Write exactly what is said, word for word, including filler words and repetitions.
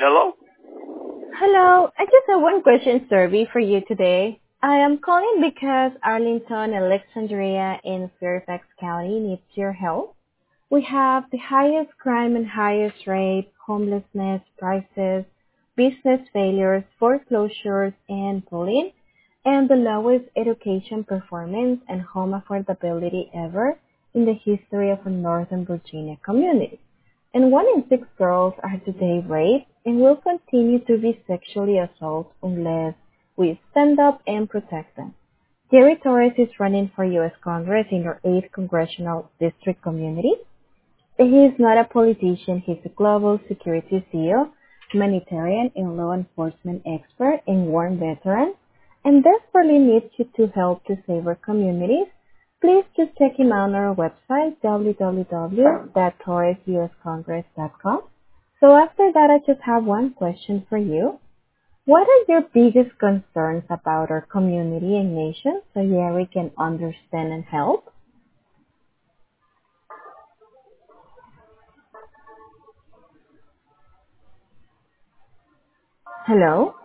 Hello? Hello, I just have one question survey for you today. I am calling because Arlington, Alexandria, and Fairfax County needs your help. We have the highest crime and highest rate, homelessness, prices, business failures, foreclosures, and bullying, and the lowest education performance and home affordability ever in the history of a Northern Virginia community. And one in six girls are today raped and will continue to be sexually assaulted unless we stand up and protect them. Jerry Torres is running for U S Congress in your eighth Congressional District community. He is not a politician, he's a global security C E O, humanitarian and law enforcement expert and war veteran, and desperately needs you to help to save our communities. Please just check him out on our website, w w w dot torres u s congress dot com. So after that, I just have one question for you. What are your biggest concerns about our community and nation so yeah, we can understand and help? Hello?